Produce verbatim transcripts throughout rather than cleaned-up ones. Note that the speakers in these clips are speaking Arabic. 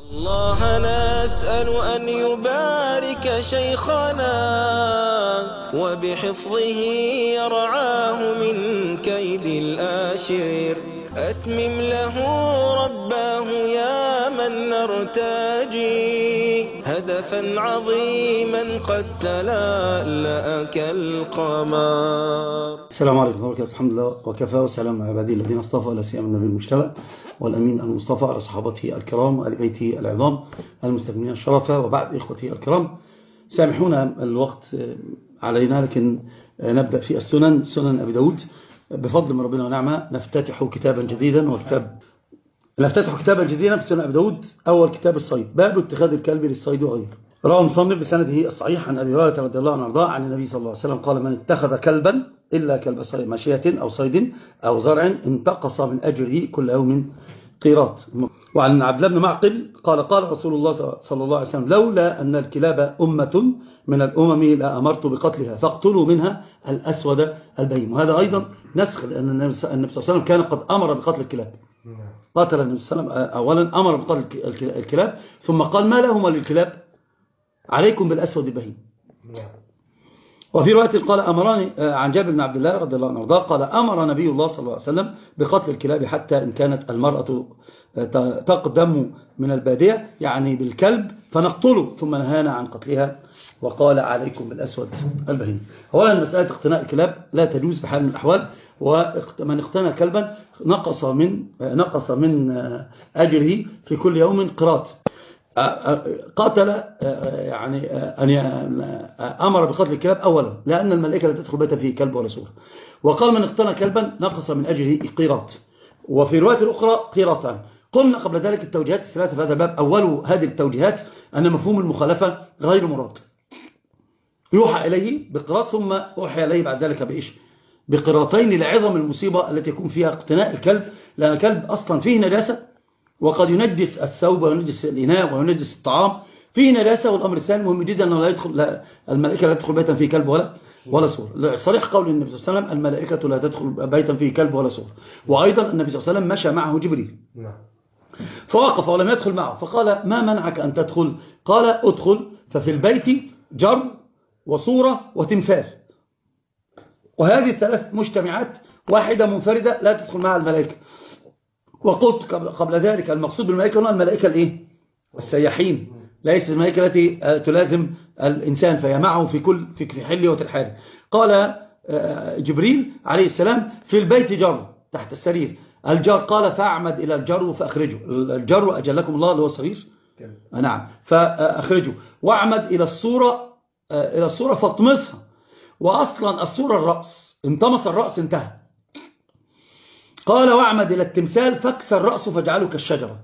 الله نسأل أن يبارك شيخنا وبحفظه يرعاه من كيد الآشر. أتمم له رباه يا من نرتجي هدفا عظيما قد تلألأ كالقمر. السلام عليكم ورحمة الله وبركاته. الحمد لله وكفى وسلام على عباده الذين اصطفى، لا سيما النبي المجتبى والأمين المصطفى على صحابته الكرام وآل بيته العظام المستكملين الشرفة، وبعد إخوتي الكرام سامحونا الوقت علينا، لكن نبدأ في السنن. سنن أبي داود بفضل من ربنا ونعمة نفتتح كتابا جديدا، وكتاب نفتتح كتابا جديدا في سنن أبي داود. أول كتاب الصيد، باب اتخاذ الكلب للصيد وغيره. رواه مصنف بسنده الصحيح عن أبي هريرة رضي الله عنه وارضاه عن النبي صلى الله عليه وسلم قال: من اتخذ كلبا إلا كلب ماشية أو صيد أو زرع انتقص من أجره كل يوم قيراط. وعن عبد الله بن معقل قال: قال رسول الله صلى الله عليه وسلم: لولا أن الكلاب أمة من الأمم لأمرت بقتلها فاقتلوا منها الأسود البهيم. وهذا أيضا نسخ، لأن النبي صلى الله عليه وسلم كان قد أمر بقتل الكلاب. قاتل النبي صلى الله عليه وسلم أولا، أمر بقتل الكلاب، ثم قال: ما لهم للكلاب؟ عليكم بالأسود البهيم. وفي رواية قال: أمراني عن جابر بن عبد الله رضي الله عنه وارضاه قال: أمر نبي الله صلى الله عليه وسلم بقتل الكلاب حتى إن كانت المرأة تقدم من البادية، يعني بالكلب، فنقتله، ثم نهانا عن قتلها وقال: عليكم بالأسود البهيم. أولا مسألة اقتناء الكلاب لا تجوز بحال من الأحوال، ومن اقتنى كلبا نقص من نقص من أجره في كل يوم قراط. قاتل يعني أن أمر بقتل الكلاب أولا لأن الملائكة لا تدخل بيتا فيه كلب ولا سور، وقال: من اقتنى كلبا نقص من أجره قيراط، وفي رواية الأخرى قيراطان. قلنا قبل ذلك التوجيهات الثلاثة في هذا الباب. أول هذه التوجيهات أن مفهوم المخالفة غير مراد، يوحى إليه بقراط ثم أوحى إليه بعد ذلك بإيش؟ بقراطين، لعظم المصيبة التي يكون فيها اقتناء الكلب، لأن الكلب أصلا فيه نجاسة، وقد ينجس الثوب وينجس الإناء وينجس الطعام، فيه نجاسة. والأمر الثاني مهم جدا أنه لا يدخل لا الملائكة لا تدخل بيتا فيه كلب ولا ولا سور. صريح قول النبي صلى الله عليه وسلم: الملائكة لا تدخل بيتا فيه كلب ولا سور. وأيضا النبي صلى الله عليه وسلم مشى معه جبريل فوقف ولم يدخل معه، فقال: ما منعك أن تدخل؟ قال: ادخل، ففي البيت جر وصورة وتمثال، وهذه الثلاث مجتمعات، واحدة منفردة لا تدخل معها الملائكة. وقلت قبل ذلك المقصود بالملائكة هنا الملائكة الايه؟ السياحين، ليس الملائكة التي تلازم الإنسان فهي معه في كل في حله وترحاله. قال جبريل عليه السلام: في البيت جر، تحت السرير الجر. قال: فأعمد إلى الجر فأخرجه. الجر أجلكم الله اللي هو السرير، نعم، فأخرجه. وأعمد إلى الصورة إلى الصورة فاطمسها، وأصلا الصورة الرأس، انطمس الرأس انتهى. قال: واعمد إلى التمثال فاكسر رأسه فاجعله كالشجرة.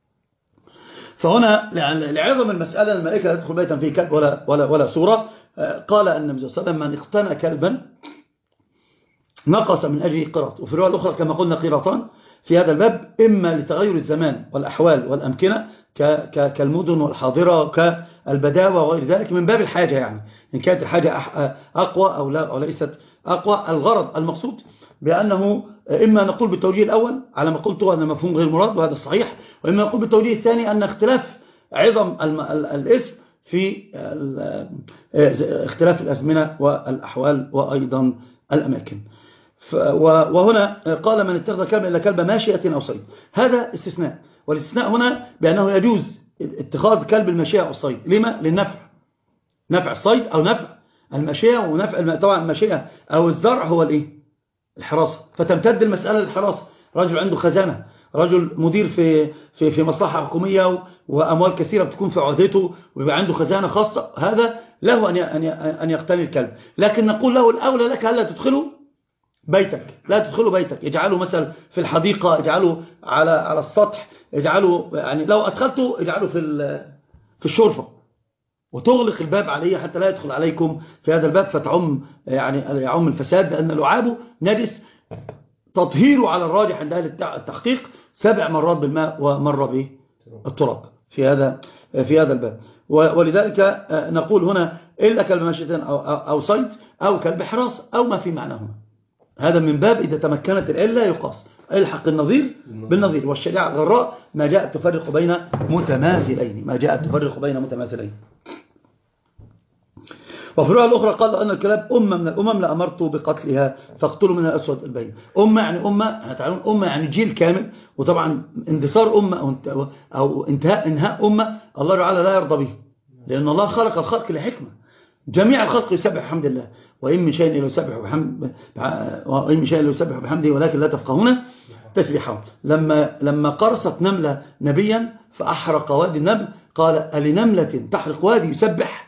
فهنا لعظم المسألة الملائكة لا تدخل بيتا فيه كلب ولا, ولا, ولا صورة. قال النبي صلى الله عليه وسلم: من اقتنى كلبا نقص من أجله قيراط. وفي الرواية الأخرى كما قلنا قيراطان في هذا الباب، إما لتغير الزمان والأحوال والأمكنة كالمدن والحاضرة كالبداوة وغير ذلك، من باب الحاجة، يعني إن كانت الحاجة أقوى أو, لا أو ليست أقوى. الغرض المقصود بأنه إما نقول بالتوجيه الأول على ما قلته أن مفهوم غير مراد وهذا الصحيح، وإما نقول بالتوجيه الثاني أن اختلاف عظم الاسم في اختلاف الأزمنة والأحوال وأيضا الأماكن. وهنا قال: من اتخذ كلبا إلا كلب ماشية أو صيد. هذا استثناء، والاستثناء هنا بأنه يجوز اتخاذ كلب الماشية أو الصيد. لما؟ للنفع، نفع الصيد أو نفع الماشية. ونفع طبعا الماشية أو الزرع هو الإيه؟ الحراسة. فتمتد المسألة للحراسة. رجل عنده خزانة، رجل مدير في في في مصلحة حكومية وأموال كثيرة بتكون في عهدته ويبقى عنده خزانة خاصة، هذا له أن أن يقتني الكلب. لكن نقول له: الأولى لك ألا تدخله بيتك، لا تدخله بيتك، اجعله مثلا في الحديقة، اجعله على على السطح، اجعله يعني لو أدخلته اجعله في في الشرفة، وتغلق الباب عليه حتى لا يدخل عليكم في هذا الباب فتعم يعني يعم الفساد، لأن لعابه نجس تطهيره على الراجح عند أهل التحقيق سبع مرات بالماء ومرة بالتراب في هذا في هذا الباب. ولذلك نقول هنا: إلا كلب ماشية أو صيد أو كلب حراسة أو ما في معناهما. هذا من باب إذا تمكنت العلة يقاس، الحق النظير بالنظير. والشريعة الغراء ما جاءت تفرق بين متماثلين، ما جاءت تفرق بين متماثلين. وفي الرواية الأخرى قال أن الكلاب أمة من الأمم لأمرت بقتلها فاقتلوا منها الأسود البين. أمة يعني أمة، هتعلمون أمة يعني جيل كامل. وطبعا اندثار أمة أو انتهاء إنهاء أمة الله تعالى لا يرضى به، لأن الله خلق الخلق لحكمة. جميع الخلق يسبح بحمد الله، وإن من شيء إلا يسبح بحمد وإن من شيء إلا يسبح بحمده ولكن لا تفقهون تسبيحهم. لما لما قرصت نملة نبيا فأحرق وادي النمل قال ألنملة تحرق وادي يسبح؟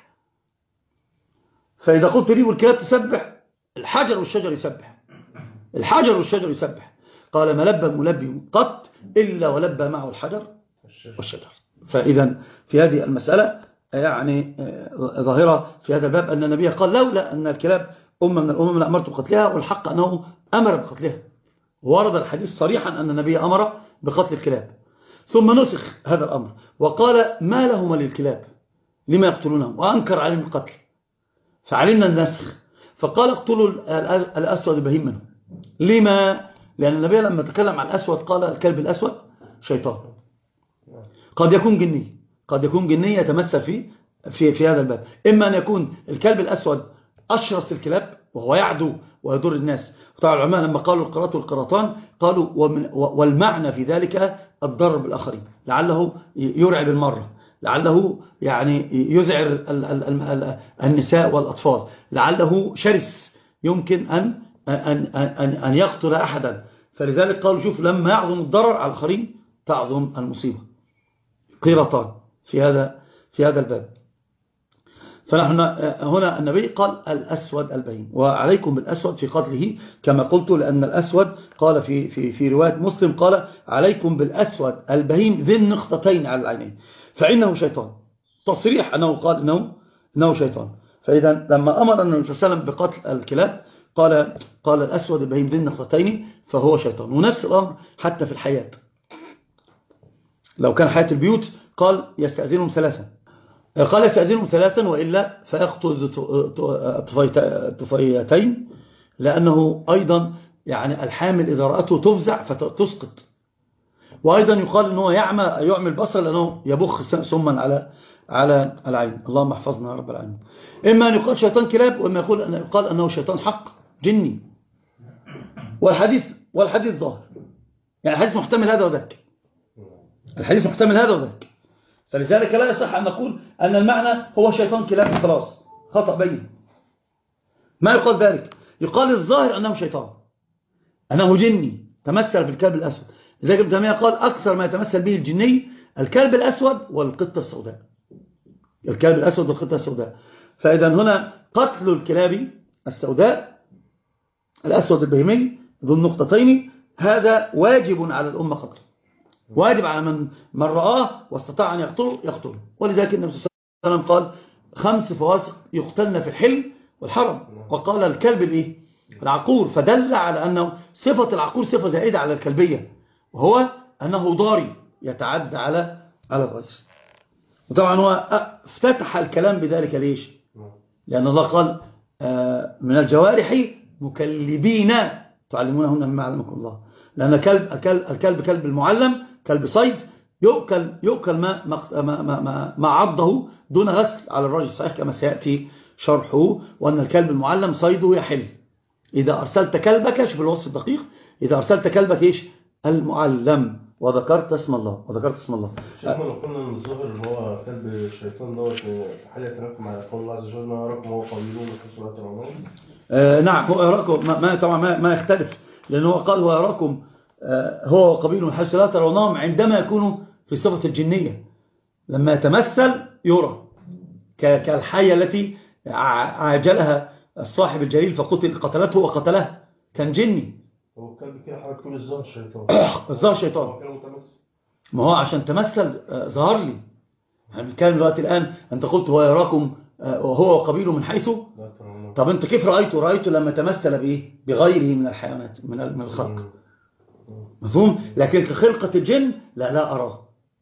فإذا قلت لي والكلاب تسبح، الحجر والشجر يسبح، الحجر والشجر يسبح. قال ما لبى الملبي قط إلا ولبى معه الحجر والشجر. فإذا في هذه المسألة يعني ظاهرة في هذا الباب أن النبي قال لولا أن الكلاب أمة من الأمم لأمرت بقتلها، والحق أنه أمر بقتلها. ورد الحديث صريحا أن النبي أمر بقتل الكلاب، ثم نسخ هذا الأمر وقال ما لهما للكلاب لما يقتلونهم، وأنكر عليهم القتل فعلمنا النسخ. فقال اقتلوا الأسود البهيم منهم. لما؟ لأن النبي لما تكلم عن الأسود قال الكلب الأسود شيطان، قد يكون جني، قد يكون جني يتمثل في في في هذا الباب. إما أن يكون الكلب الأسود أشرس الكلاب وهو يعدو ويضر الناس. وطبعا العلماء لما قالوا القراط والقراطان قالوا والمعنى في ذلك الضرر بالآخرين، لعله يرعب المرة، لعله يعني يزعر النساء والأطفال، لعله شرس يمكن أن أن أن أن يقتل أحدا. فلذلك قالوا شوف لما يعظم الضرر على الآخرين تعظم المصيبة. قراطان في هذا في هذا الباب. فنحن هنا النبي قال الأسود البهيم، وعليكم بالأسود في قتله كما قلت، لأن الأسود قال في في في رواية مسلم قال عليكم بالأسود البهيم ذي النقطتين على العينين فإنه شيطان. تصريح أنه قال إنه إنه شيطان. فإذا لما أمر النبي صلى الله عليه وسلم بقتل الكلاب قال قال الأسود البهيم ذي النقطتين فهو شيطان. ونفس الأمر حتى في الحياة، لو كان حياة البيوت قال يستأذنهم ثلاثة، قال يستأذنهم ثلاثا وإلا فيقتل طفيتين، لأنه أيضا يعني الحامل إذا رأته تفزع فتسقط. وأيضا يقال أنه يعمى يعمي البصر لأنه يبخ سما على على العين. اللهم احفظنا يا رب العالمين. إما أن يقال شيطان كلاب، وإما يقول أن يقال أنه شيطان حق جني. والحديث والحديث ظاهر، يعني الحديث محتمل هذا وذاك، الحديث محتمل هذا وذاك. فلذلك لا يصح أن نقول أن المعنى هو شيطان كلاب خلاص، خطأ بين. ما يقال ذلك، يقال الظاهر أنه شيطان، أنه جني تمثل في الكلب الأسود. لذلك ابن تيمية قال أكثر ما يتمثل به الجني الكلب الأسود والقطة السوداء، الكلب الأسود والقطة السوداء. فإذا هنا قتل الكلاب السوداء الأسود البهيمي ذو النقطتين هذا واجب على الأمة قتله، واجب على من من رآه واستطاع أن يقتله يقتله. ولذلك النبي صلى الله عليه وسلم قال خمس فواسق يقتلن في الحل والحرم، وقال الكلب الايه العقور، فدل على أنه صفة العقور صفة زائدة على الكلبية، وهو أنه ضاري يتعدى على على الغير. وطبعا هو افتتح الكلام بذلك ليش؟ لأن الله قال من الجوارح مكلبين تعلمونهن مما علمكم الله. لأن الكلب الكلب الكلب كلب المعلم كلب صيد يؤكل يؤكل ما ما ما ما عضه دون غسل على الرجل صحيح كما سيأتي شرحه. وأن الكلب المعلم صيده يحل. إذا أرسلت كلبك، شوف الوصف الدقيق، إذا أرسلت كلبك إيش؟ المعلم وذكرت اسم الله وذكرت اسم الله. شيخنا لو قلنا ان الظاهر اللي هو كلب الشيطان دوت في حاله يتناقض مع قول الله عز وجل ما يراكم هو قبيلون في سوره الرحمن. آه نعم، هو يراكم ما طبعا ما, ما يختلف، لأنه قال هو يراكم آه هو وقبيله من حيث لا ترونهم عندما يكونوا في صفة الجنية، لما يتمثل يرى كالحية التي عاجلها الصاحب الجليل فقتل قتلته وقتله، كان جني. هو الكلب كده حضرتك تقول الظاهر شيطان الظاهر شيطان، ما هو عشان تمثل ظهر لي. يعني كان دلوقتي الآن أنت قلت هو يراكم وهو وقبيله من حيث، طب أنت كيف رأيته؟ رأيته لما تمثل بإيه؟ بغيره من الحيوانات من الخلق، مفهوم؟ لكن كخلقة الجن لا لا أراه،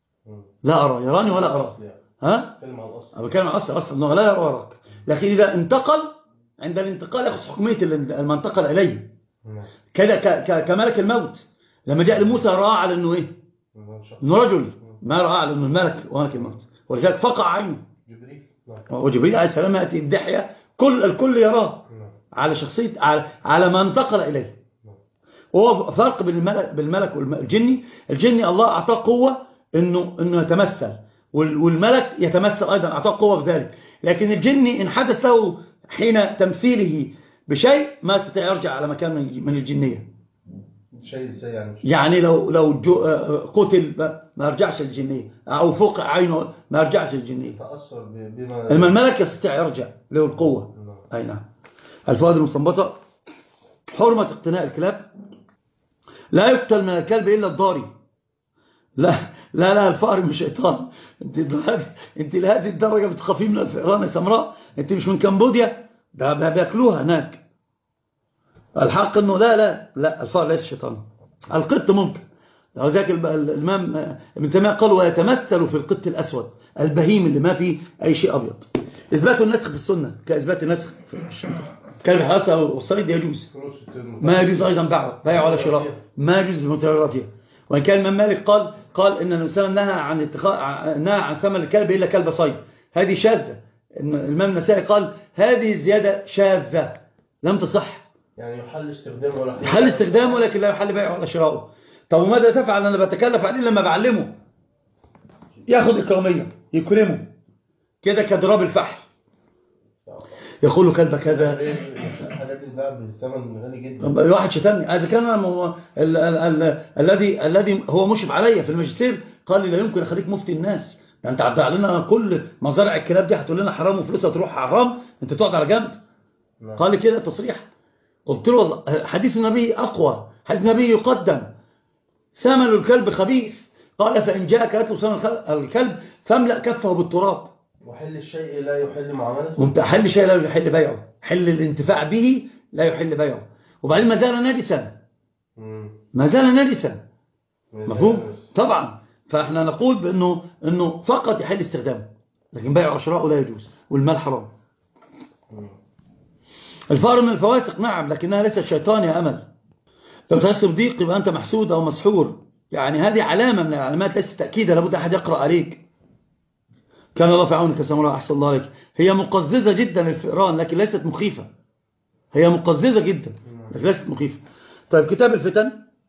لا أرى، يراني ولا أراه. ها؟ أنا بتكلم عن الأصل، أصل أنه لا يراك. لكن إذا انتقل، عند الانتقال يأخذ حكمية المنتقل إليه، كده كملك الموت لما جاء لموسى رأى على انه ايه؟ انه رجل، ما رأى على انه الملك وملك الموت، ولذلك فقع عينه. وجبريل عليه السلام يأتي بدحية كل الكل يراه على شخصية، على, على ما انتقل إليه. وهو فرق بين الملك, بالملك والجني. الجني الله أعطاه قوة إنه, إنه يتمثل، والملك يتمثل أيضا، أعطاه قوة بذلك. لكن الجني إن حدث له حين تمثيله بشيء ما استطيع يرجع على مكان من الجنية. شيء ازاي يعني؟ يعني لو لو قتل ما يرجعش للجنية، أو فوق عينه ما يرجعش للجنية. تأثر بما لما الملك يستطيع يرجع له القوة. أي نعم. الفوائد المستنبطة: حرمة اقتناء الكلاب. لا يقتل من الكلب إلا الضاري. لا لا لا الفأر مش شيطان. انت انت لهذه الدرجة بتخافي من الفئران يا سمراء؟ انت مش من كمبوديا؟ ده بياكلوها هناك. الحق انه لا لا لا الفأر ليس شيطان. القط ممكن، ذاك الإمام ابن تيمية قال ويتمثل في القط الأسود البهيم اللي ما فيه أي شيء أبيض. إثبات النسخ في السنة كإثبات النسخ في الشرع. كلب الحراسة والصيد يجوز، ما يجوز أيضا بيعه بيع ولا شراء، ما يجوز المتجرة فيها. وإن كان الإمام مالك قال قال إن الإنسان نهى عن اتخاذ نهى عن ثمن الكلب إلا كلب صيد. هذه شاذة. الإمام النسائي قال هذه الزيادة شاذة لم تصح. يعني يحل استخدامه ولا يحل استخدامه لكن لا يحل بيعه ولا شراءه. طب وماذا تفعل؟ أنا بتكلف عليه لما بعلمه ياخد إكرامية يكرمه كده كضراب الفحل، يقول له كلبك هذا. الحاجات دي بقى بالثمن غالي جدا. واحد شتمني هذا كان الذي الذي هو مشرف عليا في الماجستير قال لي لا يمكن اخليك مفتي الناس، يعني انت هتضيع لنا كل مزارع الكلاب دي، هتقول لنا حرام وفلوسها تروح حرام، انت تقعد على جنب. قال لي كده تصريح. قلت له حديث النبي اقوى، حديث النبي يقدم، ثمن الكلب خبيث. قال فإن جاءك يطلب ثمن الكلب فاملأ كفه بالتراب. وحل الشيء لا يحل معاملته. حل الشيء لا يحل بيعه، حل الانتفاع به لا يحل بيعه. وبعدين ما زال نجسا، ما زال نجسا، مفهوم؟ طبعا. فاحنا نقول بأنه إنه فقط يحل استخدامه، لكن بيعه وشراءه لا يجوز، والمال حرام. الفأر من الفواسق نعم، لكنها ليست شيطان يا أمل. لو تحس بضيق يبقى أنت محسود أو مسحور، يعني هذه علامة من العلامات ليست تأكيدا، لابد أحد يقرأ عليك. كان الله في عونك يا سمراء، أحسن الله عليك. هي مقززة جدا الفئران لكن ليست مخيفة، هي مقززة جدا لكن ليست مخيفة. طيب كتاب الفتن.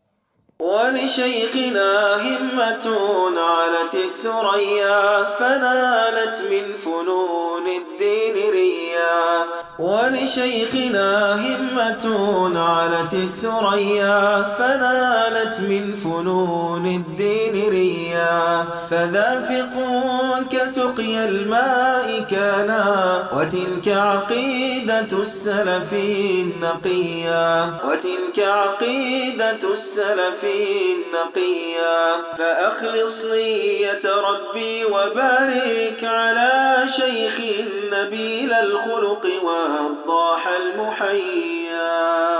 ولشيخنا همة علت الثريا فنالت من فنون الدين ريا. ولشيخنا همة علت الثريا فنالت من فنون الدين ريا. فذافق كسقي الماء كانا وتلك عقيدة السلف النقيا. وتلك عقيدة السلف النقيا. فأخلص نية ربي وبارك على شيخ نبيل الخلق والضاح المحيا.